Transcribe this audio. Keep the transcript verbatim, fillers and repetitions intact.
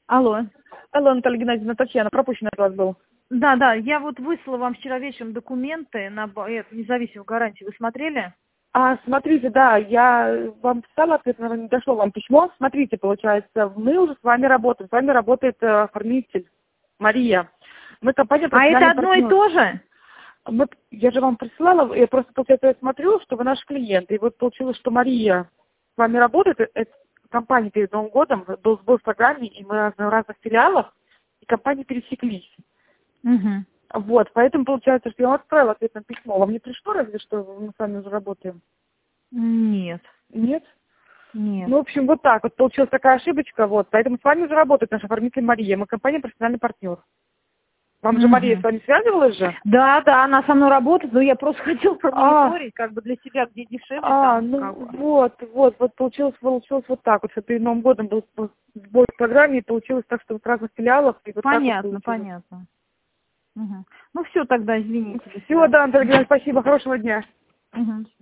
Алло. Алло, Наталья Геннадьевна, Татьяна, пропущенный от вас был. Да, да, я вот выслала вам вчера вечером документы на б- эту независимую гарантию. Вы смотрели? А, смотрите, да, я вам писала, ответ, наверное, не дошло вам письмо. Смотрите, получается, мы уже с вами работаем. С вами работает э, оформитель Мария. Мы компания А это профессиональный одно и партнер. то же? Мы, я же вам присылала, я просто, получается, я смотрю, что вы наш клиент. И вот получилось, что Мария с вами работает. Это компания перед Новым годом был сбой в программе, и мы в разных филиалах, и компании пересеклись. Угу. Вот, поэтому получается, что я вам отправила ответное письмо. Вам не пришло, разве что мы с вами уже работаем? Нет, Нет? нет. Ну, в общем, вот так вот получилась такая ошибочка, вот. Поэтому с вами уже работает наш оформитель Мария. Мы компания профессиональный партнер. Вам же Мария с Угу. вами связывалась же? Да, да, она со мной работает, но я просто хотела А, промониторить, как бы для себя, где дешевле а, там, ну как бы. вот, вот, вот получилось, получилось вот так вот, что перед Новым годом был сбой в программе, и получилось так, что вот в разных филиалах, и вот так вот Понятно, получилось. понятно. Угу. Ну все тогда, извините. До Всего, свидания. да, Антон Геннадьевич, спасибо, хорошего дня. Угу.